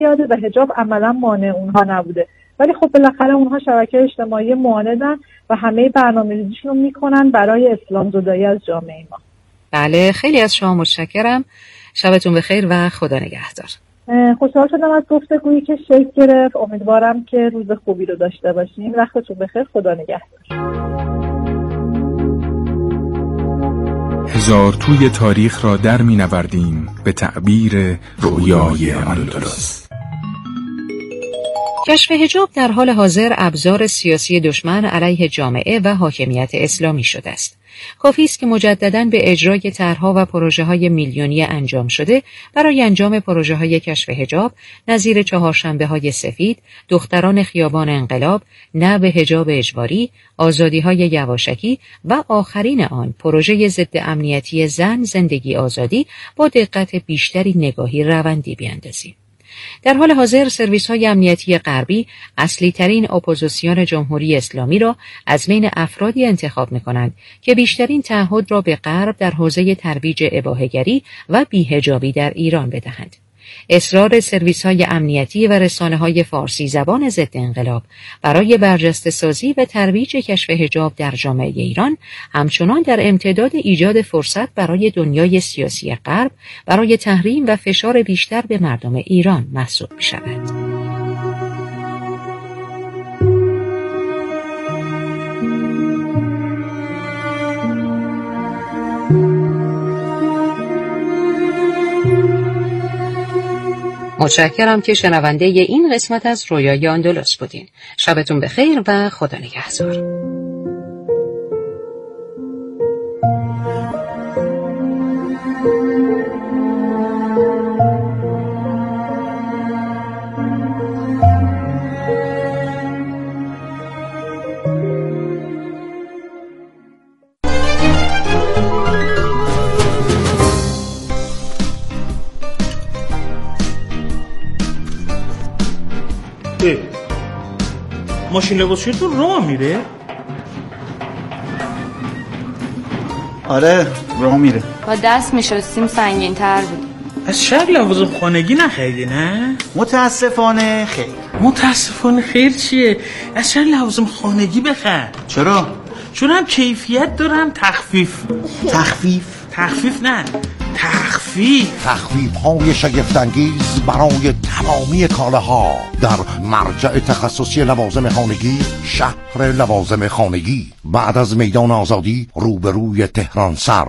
زیاده و حجاب عملا مانع اونها نبوده، ولی خب بالاخره اونها شبکه اجتماعی معاندن و همه برنامه‌ریزیشون رو میکنن برای اسلام زدایی از جامعه ما. بله، خیلی از شما متشکرم. شبتون بخیر و خدا نگهدار. خوشحال شدم از گفتگویی که شکل گرفت. امیدوارم که روز خوبی رو داشته باشیم. وقتتون بخیر. خدا نگهدار. هزار توی تاریخ را در می نوردیم به تعبیر رویای اندلس. کشف حجاب در حال حاضر ابزار سیاسی دشمن علیه جامعه و حاکمیت اسلامی شده است. کافی است که مجدداً به اجرای طرح‌ها و پروژه‌های میلیونی انجام شده برای انجام پروژه‌های کشف حجاب نظیر چهارشنبه‌های سفید، دختران خیابان انقلاب، نعب حجاب اجباری، آزادی‌های یواشکی و آخرین آن پروژه ضد امنیتی زن زندگی آزادی با دقت بیشتری نگاهی روندی بیاندازیم. در حال حاضر سرویس‌های امنیتی غربی اصلی ترین اپوزیسیون جمهوری اسلامی را از بین افرادی انتخاب می‌کنند که بیشترین تعهد را به غرب در حوزه ترویج اباحه‌گری و بی‌حجابی در ایران بدهند. اصرار سرویس‌های امنیتی و رسانه‌های فارسی زبان ضد انقلاب برای برجسته‌سازی و ترویج کشف حجاب در جامعه ایران همچنان در امتداد ایجاد فرصت برای دنیای سیاسی غرب برای تحریم و فشار بیشتر به مردم ایران محسوب می‌شود. متشکرم که شنونده این قسمت از رویای اندلس بودین. شبتون بخیر و خدا نگهدار. ماشین لباسشویی تو راه میره؟ آره راه میره. با دست میشستیم سنگین تر بود. از شب لوازم خانگی نخریدی نه؟ متاسفانه خیر. متاسفانه خیر چیه؟ از شب لوازم خانگی بخر. چرا؟ چون هم کیفیت دارم تخفیف نه تخفیف های شگفت‌انگیز برای تمامی کالاها در مرجع تخصصی لوازم خانگی شهر لوازم خانگی بعد از میدان آزادی روبروی تهران سر.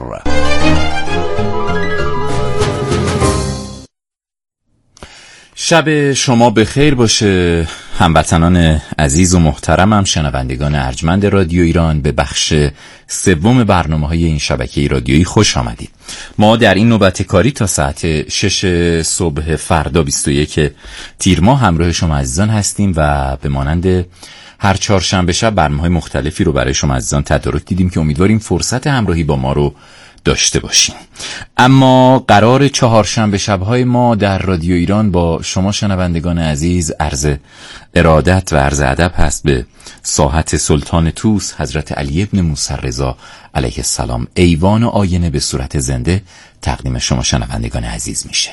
شب شما بخیر باشه هموطنان عزیز و محترمم، شنوندگان ارجمند رادیو ایران. به بخش سوم برنامه‌های این شبکه رادیویی خوش آمدید. ما در این نوبت کاری تا ساعت 6 صبح فردا 21 تیر ماه همراه شما عزیزان هستیم و به مانند هر چهارشنبه شب برنامه‌های مختلفی رو برای شما عزیزان تدارک دیدیم که امیدواریم فرصت همراهی با ما رو داشته باشیم. اما قرار چهارشنبه شب‌های ما در رادیو ایران با شما شنوندگان عزیز عرض ارادت و عرض ادب هست به ساحت سلطان طوس حضرت علی ابن موسی رضا علیه السلام. ایوان و آینه به صورت زنده تقدیم شما شنوندگان عزیز میشه.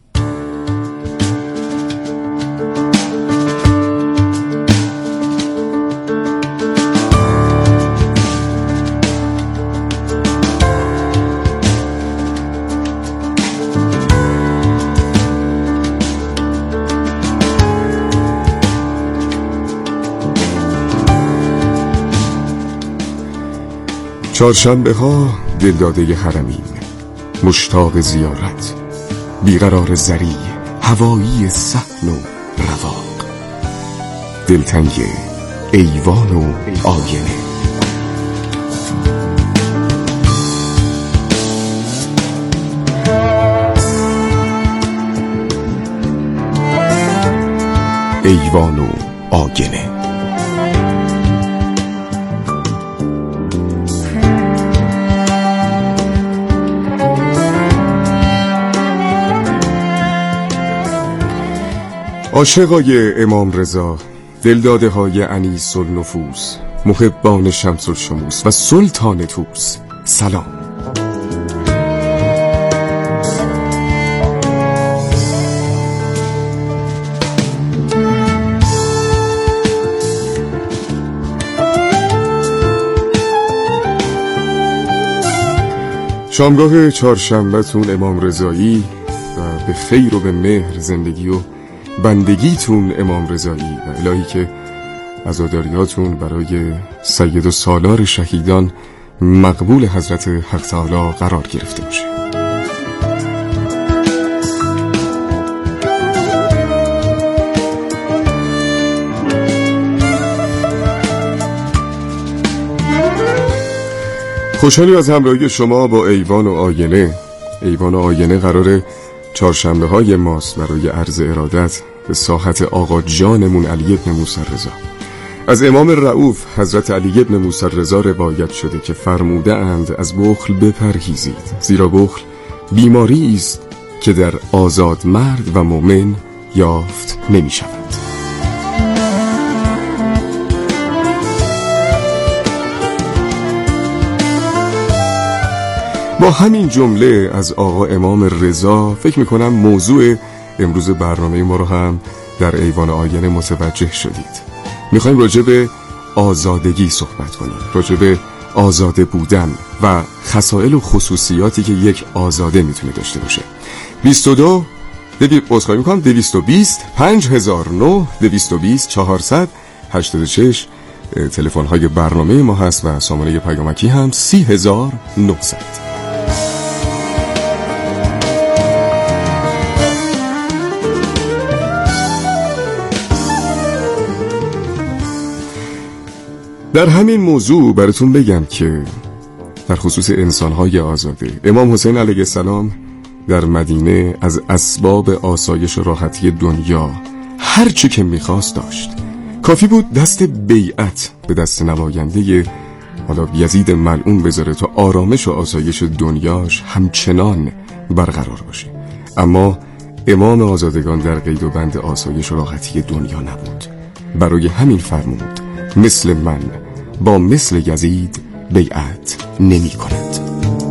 چهارشنبه ها دلداده حرمین، مشتاق زیارت، بیقرار زری، هوایی صحن و رواق، دلتنگ ایوان و آینه. ایوان و آینه. عاشقای امام رضا، دلداده های انیس النفوس، محبان شمس الشموس و سلطان طوس، سلام. شامگاه چهارشنبه‌تون امام رضایی و به خیر و به مهر زندگی و بندگیتون امام رضایی و الهی که عزاداریاتون برای سید و سالار شهیدان مقبول حضرت حق تعالی قرار گرفته باشه. خوشحالی از همراهی شما با ایوان و آینه. ایوان و آینه قراره چهارشنبه های ماست برای عرض ارادت به ساحت آقا جانمون علی ابن موسی رضا. از امام رؤوف حضرت علی ابن موسی رضا روایت شده که فرموده اند از بخل بپرهیزید، زیرا بخل بیماری است که در آزاد مرد و مؤمن یافت نمی شود. با همین جمله از آقا امام رضا فکر میکنم موضوع امروز برنامه ما رو هم در ایوان آینه متوجه شدید. میخوایم راجع به آزادگی صحبت کنیم، راجع به آزاده بودن و خصائل و خصوصیاتی که یک آزاده میتونه داشته باشه. 220 5009 220 400 86 تلفن های برنامه ما هست و سامانه پیامکی هم 30900. در همین موضوع براتون بگم که در خصوص انسان‌های آزاده، امام حسین علیه السلام در مدینه از اسباب آسایش و راحتی دنیا هر چی که می‌خواست داشت. کافی بود دست بیعت به دست نماینده حالا یزید ملعون بذاره تا آرامش و آسایش دنیاش همچنان برقرار باشه. اما امام آزادگان در قید و بند آسایش و راحتی دنیا نبود. برای همین فرمود مثل من با مثل یزید بیعت نمی کند.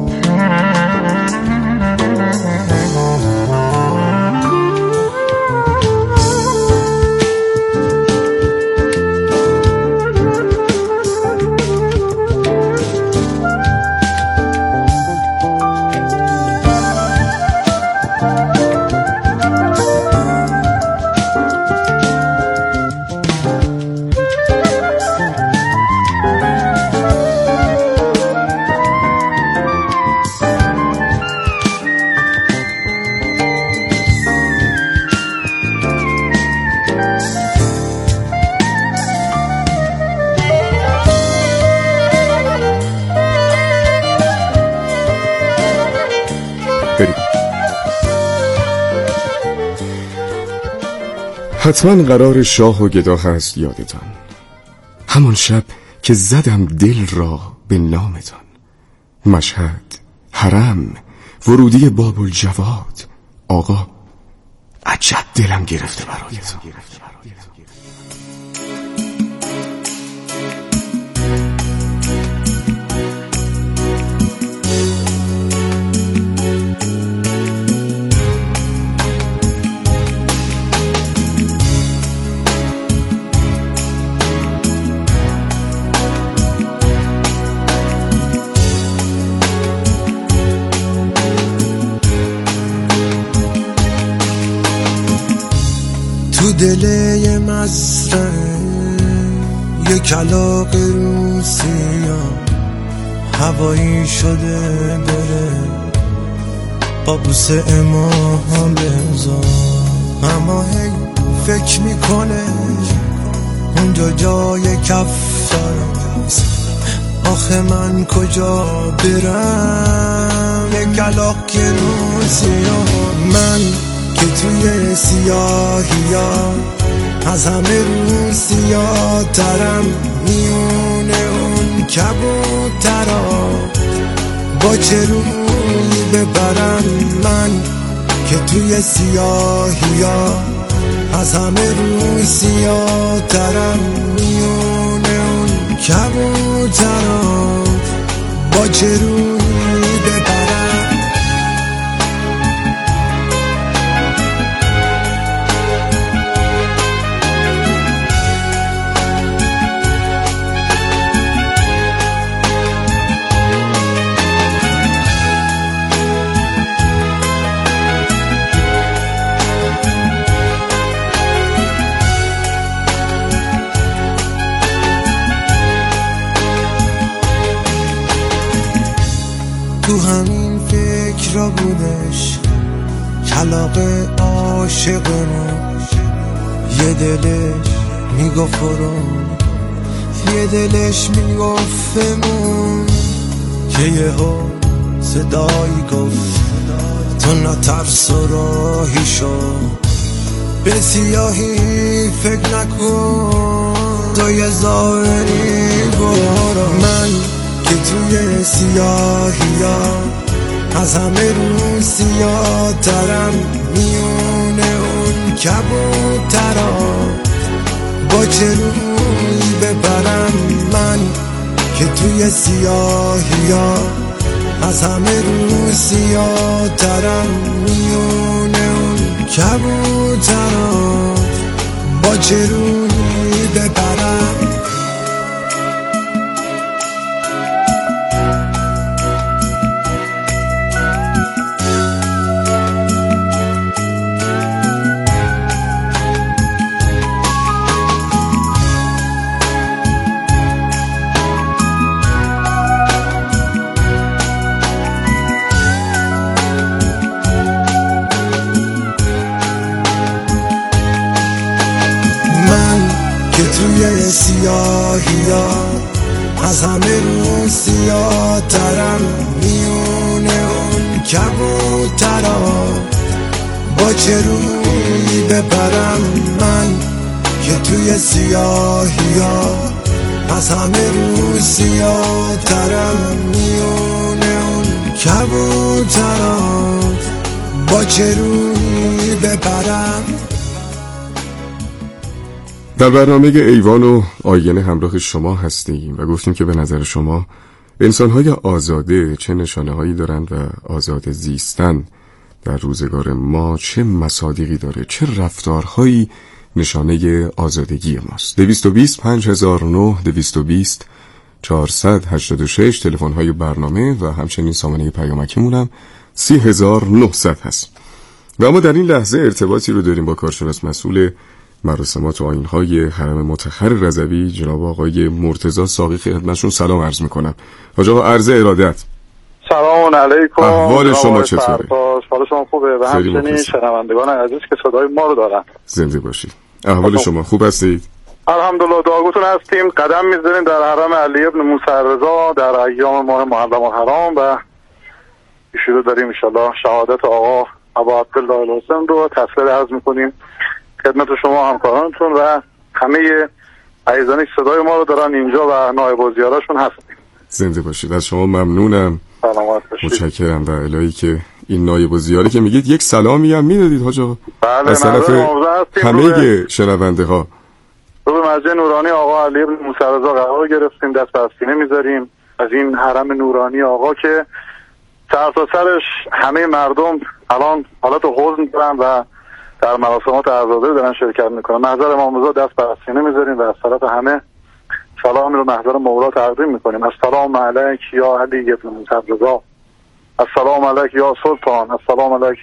حتما قرار شاه و گدا هست یادتان، همان شب که زدم دل را به نامتان. مشهد، حرم، ورودی باب الجواد، آقا عجب دلم گرفته برایتان. تو دل مزرعه یک کلاغ روسیا هوایی شده بره با بوسه امام رضا. اما هی فکر میکنه اونجا جای کفترست، آخه من کجا برم؟ یک کلاغ روسیا من که توی سیاهی ها از همه روسیا ترم، میونه اون کبوترا با چه روی ببرم؟ من که توی سیاهی ها از همه روسیا ترم، میونه اون کبوترا با چه روی ببرم؟ تو همین فکر را بودش کلاق عاشقمون، یه دلش میگفت برو، یه دلش میگفتمون که یهو صدایی گفت تو نترس و راهی شو، به سیاهی فکر نکن، تو یه ظاهری برو. من که توی سیاهی ها از همه رو سیاه ترم، میونه اون کبوترا با چه روی ببرم. من که توی سیاهی ها از همه رو سیاه ترم، میونه اون کبوترا با چه روی ببرم. سیاهی ها از همه رو سیاه ترم، میونه اون کبوترا با چه روی ببرم. من که توی سیاهی ها از همه رو سیاه ترم، میونه اون کبوترا با چه روی ببرم. در برنامه ایوان و آینه همراه شما هستیم و گفتیم که به نظر شما انسان‌های آزاده چه نشانه‌هایی دارند و آزاد زیستن در روزگار ما چه مصادیقی داره، چه رفتارهایی نشانه آزادگی ماست. 220 5009 220 486 تلفن‌های برنامه و همچنین سامانه پیامکمون هم 30900 هست. و اما در این لحظه ارتباطی رو داریم با کارشناس مسئول مراسمات و آیین‌های حرم مطهر رضوی جناب آقای مرتضی ساقی. خدمتشون سلام عرض می‌کنم. حاج آقا عرض ارادت. سلام علیکم. احوال شما چطوره؟ حال شما خوبه و همچنین شنوندگان عزیز که صدای ما رو دارن. زنده باشید. احوال شما خوب هستید؟ الحمدلله دعاگوتون هستیم. قدم می‌ذاریم در حرم علی ابن موسی رضا در ایام ماه محرم الحرام و ایشون داریم ان شاءالله شهادت آقا ابا عبدالله الحسین رو تسلیت عرض می‌کنیم خدمت شما همکارانتون و همه عزیزانی که صدای ما رو دارن اینجا و نایب الوزراشون هستیم. زنده باشید. از شما ممنونم. سلامت باشید. متشکرم و الهی که این نایب الوزرا که میگید یک سلامی هم میدادید حاج آقا. بله، از طرف همه شنونده ها. رو به مسجد نورانی آقا علی ابن موسی رضا قرار گرفتیم، دست بر سینه میذاریم از این حرم نورانی آقا که سر تا سرش همه مردم الان حالت حزن دارن و در مراسمات عزاداری دارن شرکت میکنن. محضر امام رضا دست بر سینه میذاریم و از طرف همه سلامی رو محضر مولا تقدیم میکنیم. السلام علیک یا علی ابن موسی رضا، السلام علیک یا سلطان، السلام علیک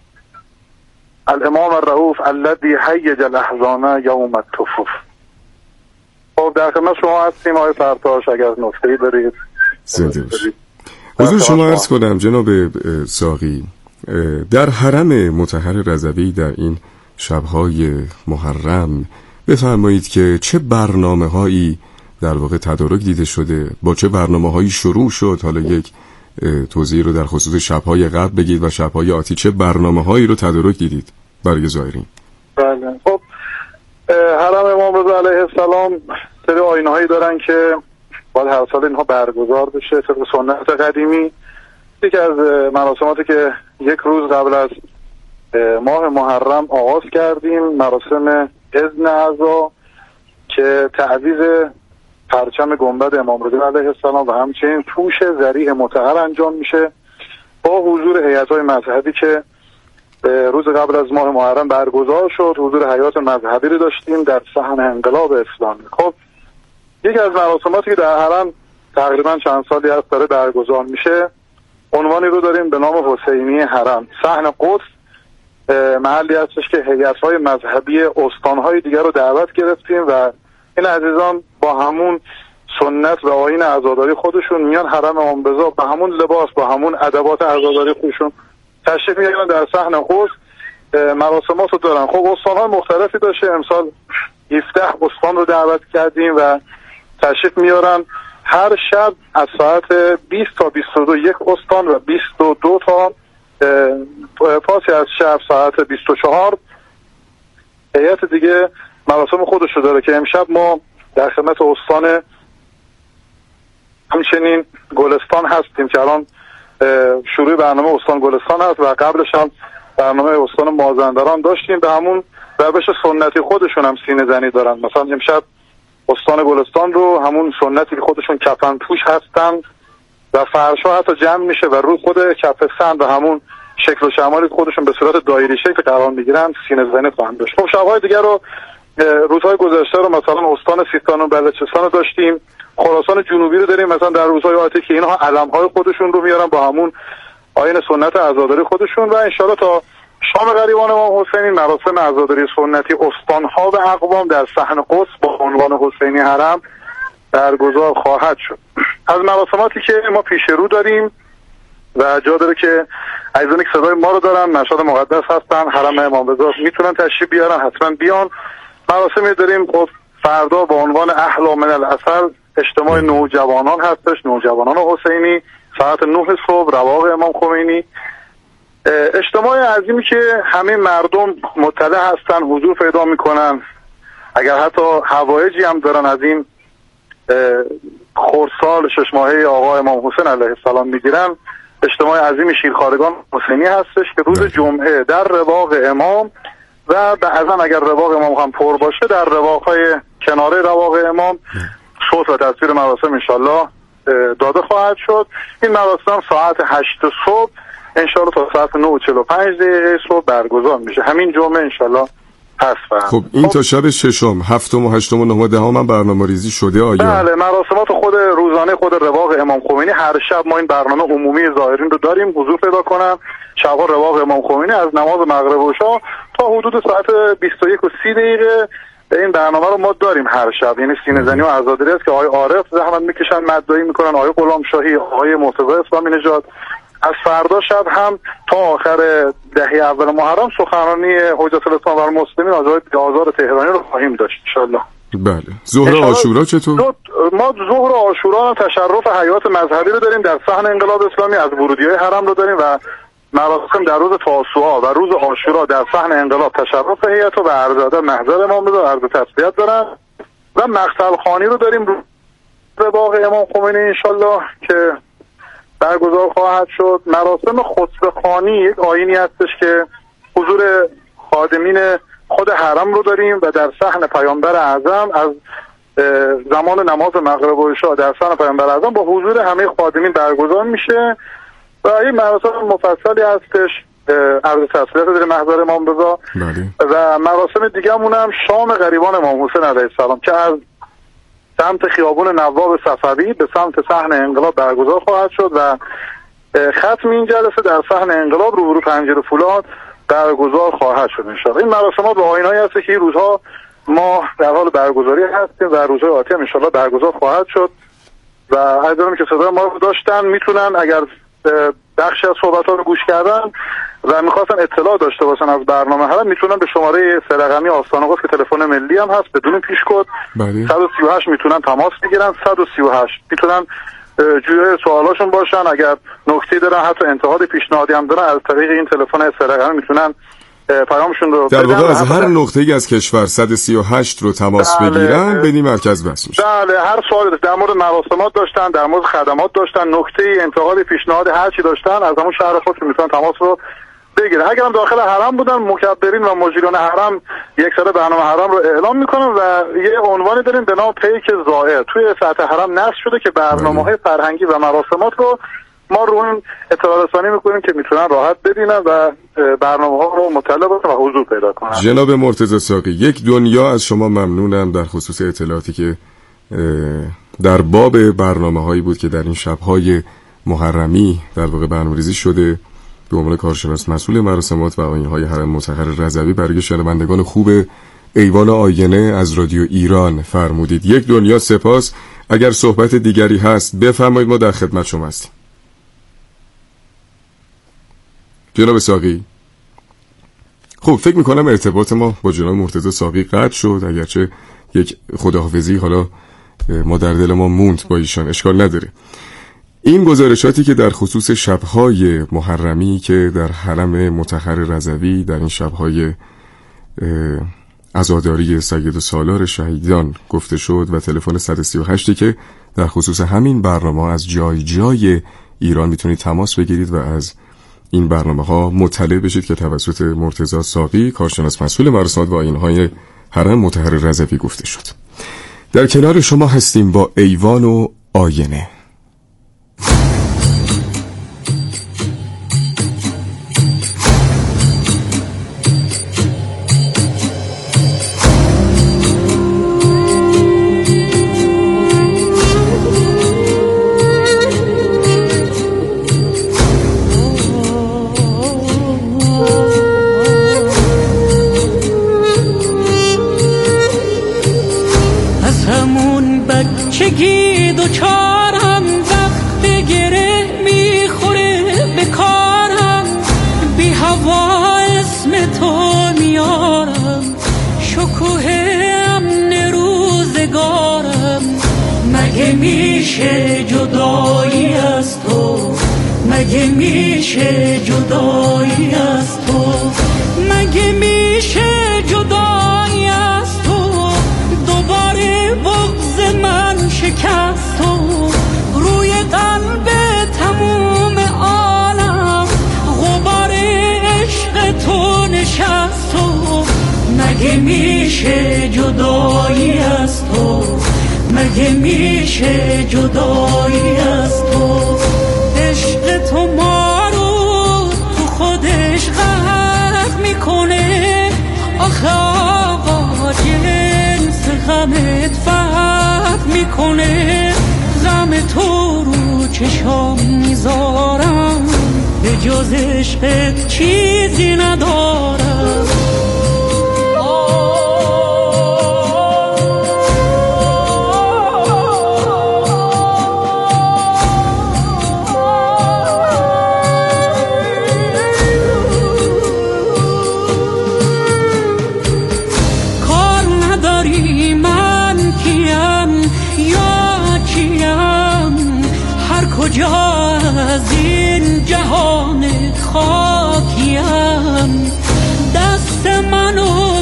الامام الرؤوف الذی هیج الاحزان یوم التفوف. خب در خدمت شما هستیم آقای فرتاش، اگر نکته‌ای دارید. زنده باشید. حضور شما عرض کنم جناب ساقی، در حرم مطهر رضوی در این شب‌های محرم بفرمایید که چه برنامه‌هایی در واقع تدارک دیده شده، با چه برنامه‌هایی شروع شد؟ حالا یک توضیح رو در خصوص شب‌های قبل بگید و شب‌های آتی چه برنامه‌هایی رو تدارک دیدید برای زائرین. بله، خب حرم امام رضا علیه السلام سری آیین‌هایی دارن که باید هر سال اینها برگزار بشه طبق سنت قدیمی. یکی از مراسماتی که یک روز قبل از ماه محرم آغاز کردیم مراسم اذن اعضا که تعویض پرچم گنبد امام رضا علیه السلام و همچنین پوش ذریح مطهر انجام میشه با حضور هیئت‌های مذهبی که روز قبل از ماه محرم برگزار شد. حضور هیئات مذهبی رو داشتیم در صحن انقلاب اسلامی. خب یکی از مراسماتی که در حرم تقریبا چند سالی هست داره برگزار میشه عنوانی رو داریم به نام حسینی حرم. صحن قدس محلی هستش که هیئت‌های مذهبی استان‌های دیگر رو دعوت گرفتیم و این عزیزان با همون سنت و آیین عزاداری خودشون میان حرم امام رضا با همون لباس با همون ادوات عزاداری خودشون تشریف میارن در صحن قدس مراسمات رو دارن. خب استان‌های مختلفی داشته، امسال 17 استان رو دعوت کردیم و تشریف میارن. هر شب از ساعت 20 تا 22 یک استان و 22 تا پاسی از شب ساعت 24 هیئت دیگه مراسم خودش رو داره که امشب ما در خدمت استان همچنین گلستان هستیم که الان شروع برنامه استان گلستان هست و قبلش هم برنامه استان مازندران داشتیم. به همون روش سنتی خودشون هم سینه زنی دارن. مثلا امشب استان گلستان رو همون سنتی که خودشون کفن پوش هستن و فرشا حتی جمع میشه و روی خود کفستان و همون شکل و شمالی خودشون به صورت دایره شکل قرار میگیرن سینه زنی خواهند داشت. خب شب‌های دیگر رو روزهای گذشته رو مثلا استان سیستان و بلوچستان رو داشتیم، خراسان جنوبی رو داریم. مثلا در روزهای آتی که اینها علم‌های خودشون رو میارن با همون آیین سنت عزاداری خودشون و انشالله تا شام غریبان امام حسینی مراسم عزاداری سنتی استان‌ها و اقوام در صحن قدس با عنوان حسینی حرم برگزار خواهد شد. از مراسماتی که ما پیش رو داریم و جا داره که عزیزانی که صدای ما رو دارن مشهد مقدس هستن، حرم امام رضا میتونن تشریف بیارن، حتما بیان. مراسمی داریم خب فردا با عنوان احلا من العسل اجتماع نوجوانان هستش، نوجوانان حسینی ساعت 9 صبح رواق امام خمینی. اجتماع عظیمی که همه مردم مطلع هستن حضور پیدا میکنن، اگر حتی حوایجی هم دارن از این خردسال 6 ماهه آقا امام حسین علیه السلام میگیرن. اجتماع عظیم شیرخوارگان حسینی هستش که روز جمعه در رواق امام و بعضا اگر رواق امام هم پر باشه در رواقهای کناره رواق امام صوت و تصویر مراسم انشالله داده خواهد شد. این مراسم ساعت 8 صبح انشالله تا ساعت 9:45 صبح برگزار میشه. همین جمعه انشالله هست. خب این تا شب ششم، هفتم و هشتم و نهم و دهم هم برنامه ریزی شده آیا؟ بله، مراسمات خود روزانه خود رواق امام خمینی هر شب ما این برنامه عمومی زائرین رو داریم حضور پیدا کنن. شب‌ها رواق امام خمینی از نماز مغرب و عشا تا حدود ساعت 21:30 این برنامه رو ما داریم هر شب. یعنی سینه زنی و عزاداری است که آقای عارف زحمت میکشن مدعی میکنن، آقای غلام شاهی، آقای مرتضی اسلامی نژاد. از فردا شب هم تا آخر دهه اول محرم سخنرانی حجت الاسلام و المسلمین آقای آزار تهرانی رو خواهیم داشت ان شاءالله. بله. ظهر عاشورا چطور؟ ما ظهر عاشورا تشرف حیات مذهبی رو داریم در صحن انقلاب اسلامی، از ورودی‌های حرم رو داریم و مراسم در روز تاسوعا و روز عاشورا در صحن انقلاب تشرف هیئت و عرض ادب محضر امام رضا عرض تسلیت دارن و مقتل خوانی رو داریم رواق امام خمینی ان شاءالله که برگزار خواهد شد. مراسم خطبه خوانی یک آیینی هستش که حضور خادمین خود حرم رو داریم و در صحن پیامبر اعظم از زمان نماز مغرب و عشا در صحن پیامبر اعظم با حضور همه خادمین برگزار میشه و این مراسم مفصلی هستش. عرض تسلیت داریم محضر امام رضا و مراسم دیگه هم شام غریبان امام حسین علیه السلام که از سمت خیابون نواب صفوی به سمت صحن انقلاب برگزار خواهد شد و ختم این جلسه در صحن انقلاب روبرو پنجره فولاد برگزار خواهد شد انشاءالله. این مراسمات به آیین‌هایی هست که این روزها ما در حال برگزاری هستیم و روزهای آتی هم انشاءالله برگزار خواهد شد و عزیزانی که صدای ما رو داشتن میتونن اگر بخشی از صحبت‌ها رو گوش کردن و میخواستن اطلاع داشته باشن از برنامه حرم میتونن به شماره 3 رقمی آستان قدس که تلفن ملی هم هست بدون پیشکد 138 میتونن تماس بگیرن. 138 میتونن جوی سوالاشون باشن، اگر نکته‌ای دارن حتی انتقاد پیشنهادی هم دارن از طریق این تلفن 3 رقمی میتونن پیامشون رو در واقع از هر نقطه‌ای از کشور 138 رو تماس بگیرن بدین مرکز وصل میشه. بله، هر سوالی در مورد مراسمات داشتن، در مورد خدمات داشتن، نکته‌ای انتقاد پیشنهاد هر چی داشتن از همون شهر خودشون میتونن تماس رو بگیرن. اگر هم داخل حرم بودن مکبرین و مجریان حرم یک سره برنامه حرم رو اعلام میکنن و یه عنوانی داریم به نام پیک زائر توی سطح حرم نصب شده که برنامه‌های فرهنگی و مراسمات رو ما رو این اطلاع رسانی میکنیم که میتونن راحت ببینن و برنامه‌ها رو مطلع باشن و حضور پیدا کنن. جناب مرتضی ساقی، یک دنیا از شما ممنونم در خصوص اطلاعاتی که در باب برنامه‌هایی بود که در این شب‌های محرمی در واقع برنامه‌ریزی شده به عنوان کارشناس مسئول مراسمات و آیین‌های حرم مطهر رضوی برای شنوندگان خوب ایوان آینه از رادیو ایران فرمودید. یک دنیا سپاس. اگر صحبت دیگری هست بفرمایید، ما در خدمت شما هستیم. جناب ساقی. خب فکر میکنم ارتباط ما با جناب مرتضی ساقی قطع شد، اگرچه یک خداحافظی حالا ما در دل ما موند با ایشان، اشکال نداره. این گزارشاتی که در خصوص شب‌های محرمی که در حرم مطهر رضوی در این شب‌های عزاداری سید سالار شهیدان گفته شد و تلفن 138 که در خصوص همین برنامه از جای جای ایران میتونید تماس بگیرید و از این برنامه‌ها مطلع بشید که توسط مرتضی ساقی کارشناس مسئول مراسمات و آیین‌های حرم مطهر رضوی گفته شد. در کنار شما هستیم با ایوان و آینه. بچگی دوچارم وقت گره میخوره به کارم، بی هوا اسم تو میارم، شکوه امن روزگارم. مگه میشه جدایی از تو، مگه میشه جدایی از تو، مگه میشه جدایی از تو، دوباره بغض من شکست تو، روی قلب تموم عالم غبار عشق تو نشست تو. مگه میشه جدایی از تو، مگه میشه جدایی از تو، عشق تو ما رو تو خودش غرق میکنه. آخه آقا جنس غمت فرق میکنه، غم تو رو چشام میذارم، به جز عشقت چیزی ندارم. کجا از این جهان خاکیم، دست منو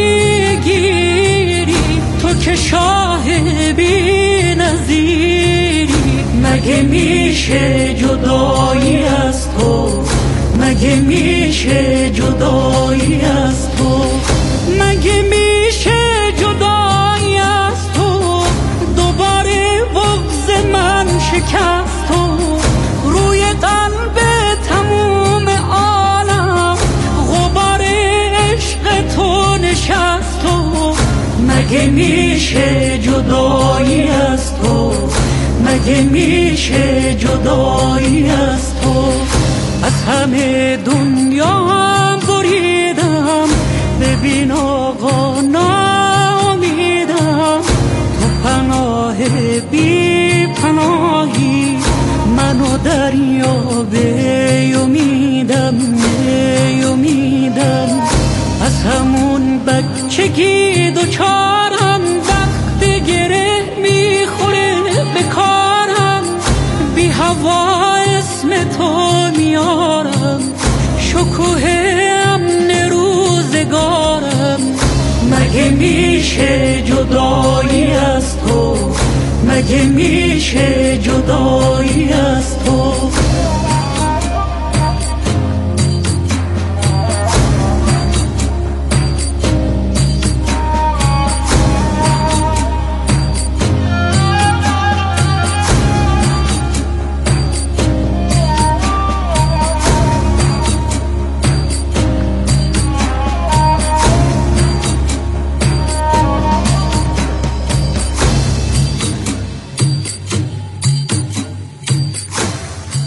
میگیری تو که شاه بی نظیری. مگه میشه جدایی از تو، مگه میشه جدایی از تو، مگه میشه جدایی از تو، دوباره بغض من شکست تو، روی قلب تموم عالم غبار عشق تو نشست تو. مگه میشه جدایی از تو، مگه میشه جدایی از تو، از همه دنیا هم بریدم، ببین آقا ناامیدم، تو پناه بی پناهی، منو دریا به امیدم، به امیدم. از همون بچگی دوچارم وقت گره میخوره به کارم، بی هوا اسم تو میارم، شکوه امن روزگارم. مگه میشه جدایی از تو، مگه میشه جدایی از تو.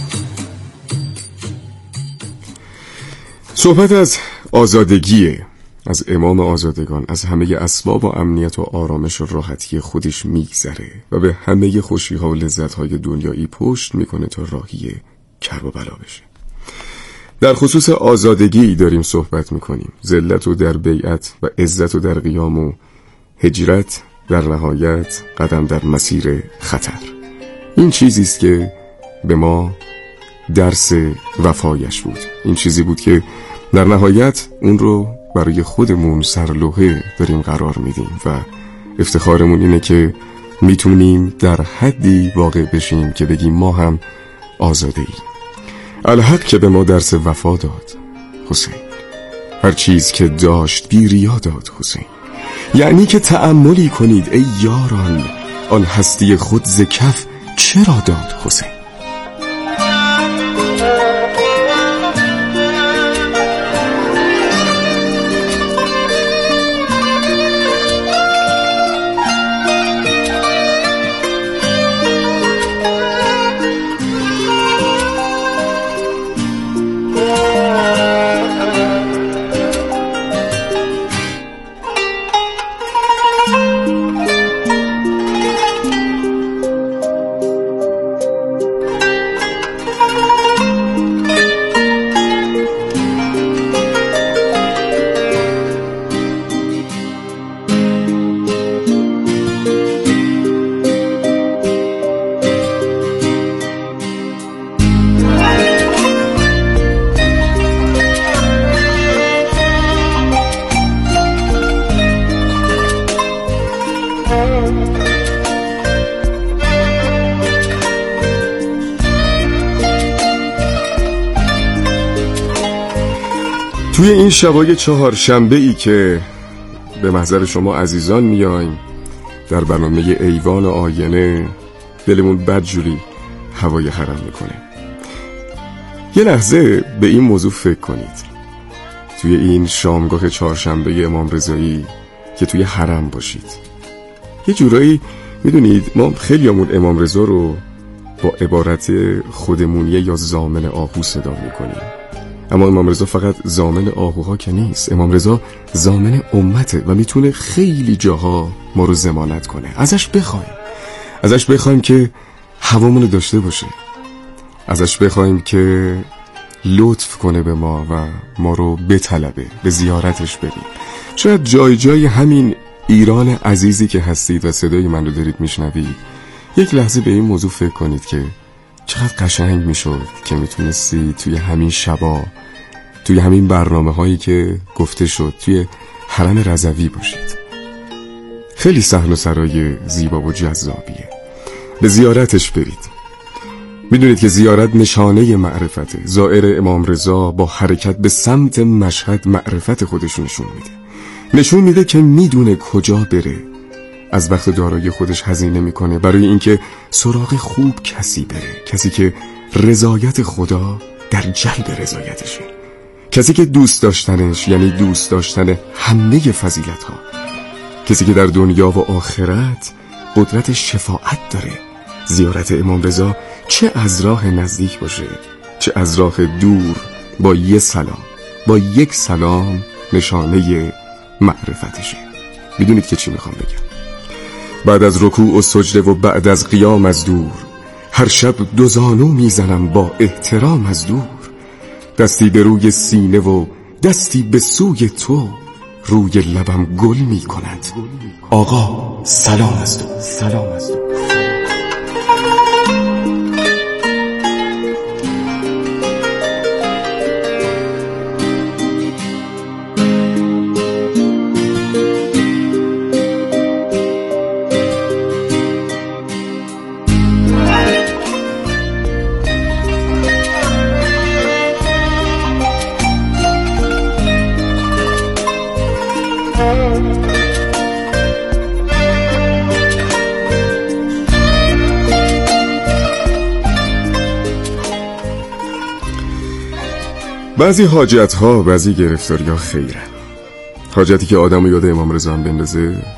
صحبت از آزادگیه از امام آزادگان، از همه اسباب و امنیت و آرامش و راحتی خودش میگذره و به همه خوشی‌ها و لذت‌های دنیایی پشت میکنه تا راهی کرب و بلا بشه. در خصوص آزادگی داریم صحبت میکنیم، ذلت و در بیعت و عزت و در قیام و هجرت در نهایت قدم در مسیر خطر. این چیزی است که به ما درس وفایش بود. این چیزی بود که در نهایت اون رو برای خودمون سرلوحه داریم قرار میدیم و افتخارمون اینه که میتونیم در حدی واقع بشیم که بگیم ما هم آزاده ایم. الحق که به ما درس وفا داد حسین، هر چیز که داشت بی ریا داد حسین. یعنی که تأملی کنید ای یاران، آن هستی خود ز کف چرا داد حسین. توی این شبای چهارشنبه‌ای که به محضر شما عزیزان میایم در برنامه ایوان آینه، دلمون بدجوری هوای حرم میکنه. یه لحظه به این موضوع فکر کنید. توی این شامگاه چهارشنبه امام رضایی که توی حرم باشید، یه جورایی میدونید ما خیلیامون امام رضا رو با عبارت خودمونیه یا ضامن آهو صدا میکنیم، اما امام رضا فقط ضامن آهوها که نیست. امام رضا ضامن امته و میتونه خیلی جاها ما رو ضمانت کنه. ازش بخوایم که هوامونو داشته باشه، ازش بخوایم که لطف کنه به ما و ما رو بطلبه، به زیارتش بریم. شاید جای همین ایران عزیزی که هستید و صدای من رو دارید میشنوید، یک لحظه به این موضوع فکر کنید که چقدر قشنگ میشد که میتونستی توی همین شبا، توی همین برنامه هایی که گفته شد توی حرم رضوی باشید. خیلی صحن و سرای زیبا و جذابیه. به زیارتش برید. میدونید که زیارت نشانه معرفته. زائر امام رضا با حرکت به سمت مشهد معرفت خودش نشون میده که میدونه کجا بره. از وقت دارایی خودش هزینه میکنه برای اینکه سراغ خوب کسی بره، کسی که رضایت خدا در جلب رضایتشه، کسی که دوست داشتنش یعنی دوست داشتن همه فضیلت ها، کسی که در دنیا و آخرت قدرت شفاعت داره. زیارت امام رضا چه از راه نزدیک باشه چه از راه دور، با یک سلام نشانه معرفتشه. میدونید که چی میخوام بگم؟ بعد از رکوع و سجده و بعد از قیام از دور، هر شب دو زانو میزنم با احترام از دور. دستی به روی سینه و دستی به سوی تو، روی لبم گل میکند آقا سلام از تو. بعضی حاجت ها، بعضی گرفتاری ها خیرن. حاجتی که آدم رو یاد امام رضا هم بندازه